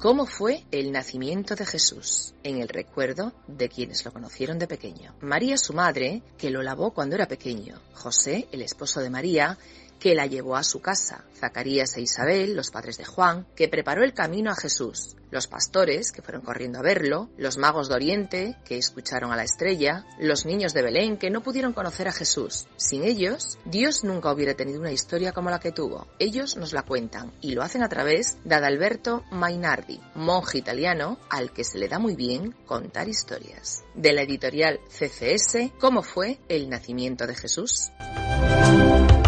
¿Cómo fue el nacimiento de Jesús? En el recuerdo de quienes lo conocieron de pequeño. María, su madre, que lo lavó cuando era pequeño. José, el esposo de María, que la llevó a su casa. Zacarías e Isabel, los padres de Juan, que preparó el camino a Jesús. Los pastores, que fueron corriendo a verlo. Los magos de Oriente, que escucharon a la estrella. Los niños de Belén, que no pudieron conocer a Jesús. Sin ellos, Dios nunca hubiera tenido una historia como la que tuvo. Ellos nos la cuentan y lo hacen a través de Adalberto Mainardi, monje italiano al que se le da muy bien contar historias. De la editorial CCS, ¿Cómo fue el nacimiento de Jesús?